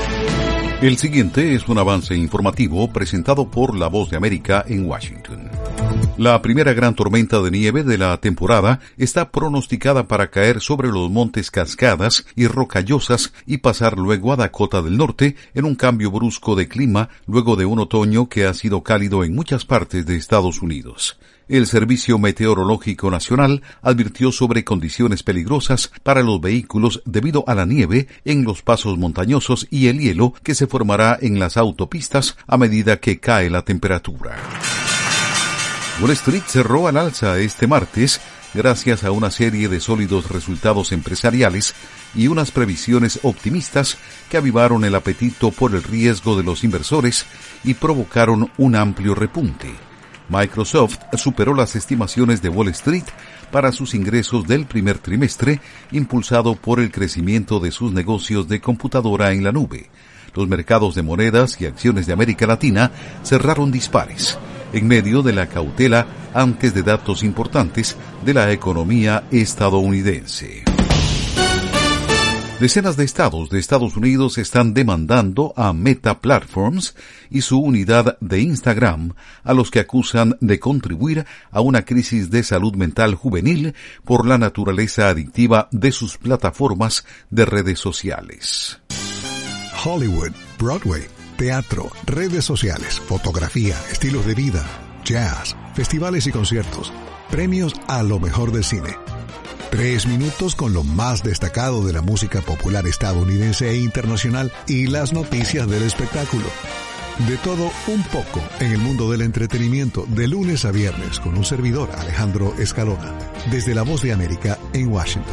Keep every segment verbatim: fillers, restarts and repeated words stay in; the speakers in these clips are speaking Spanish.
El siguiente es un avance informativo presentado por La Voz de América en Washington. La primera gran tormenta de nieve de la temporada está pronosticada para caer sobre los montes Cascadas y Rocallosas y pasar luego a Dakota del Norte en un cambio brusco de clima luego de un otoño que ha sido cálido en muchas partes de Estados Unidos. El Servicio Meteorológico Nacional advirtió sobre condiciones peligrosas para los vehículos debido a la nieve en los pasos montañosos y el hielo que se formará en las autopistas a medida que cae la temperatura. Wall Street cerró al alza este martes gracias a una serie de sólidos resultados empresariales y unas previsiones optimistas que avivaron el apetito por el riesgo de los inversores y provocaron un amplio repunte. Microsoft superó las estimaciones de Wall Street para sus ingresos del primer trimestre, impulsado por el crecimiento de sus negocios de computadora en la nube. Los mercados de monedas y acciones de América Latina cerraron dispares, en medio de la cautela antes de datos importantes de la economía estadounidense. Decenas de estados de Estados Unidos están demandando a Meta Platforms y su unidad de Instagram, a los que acusan de contribuir a una crisis de salud mental juvenil por la naturaleza adictiva de sus plataformas de redes sociales. Hollywood, Broadway, teatro, redes sociales, fotografía, estilos de vida, jazz, festivales y conciertos, premios a lo mejor del cine. Tres minutos con lo más destacado de la música popular estadounidense e internacional y las noticias del espectáculo. De todo un poco en el mundo del entretenimiento de lunes a viernes con un servidor, Alejandro Escalona, desde La Voz de América en Washington.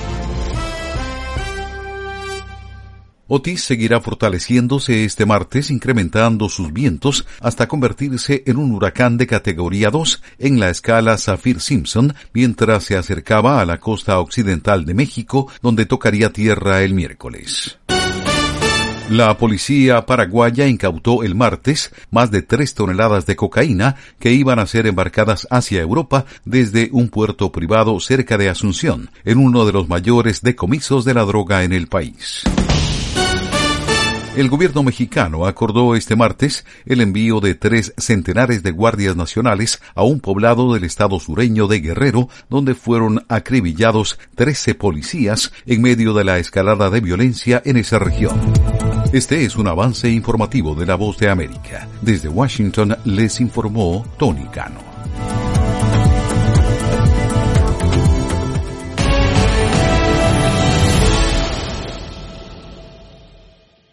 Otis seguirá fortaleciéndose este martes, incrementando sus vientos hasta convertirse en un huracán de categoría dos en la escala Saffir-Simpson, mientras se acercaba a la costa occidental de México, donde tocaría tierra el miércoles. La policía paraguaya incautó el martes más de tres toneladas de cocaína que iban a ser embarcadas hacia Europa desde un puerto privado cerca de Asunción, en uno de los mayores decomisos de la droga en el país. El gobierno mexicano acordó este martes el envío de tres centenares de guardias nacionales a un poblado del estado sureño de Guerrero, donde fueron acribillados trece policías en medio de la escalada de violencia en esa región. Este es un avance informativo de La Voz de América. Desde Washington les informó Tony Cano.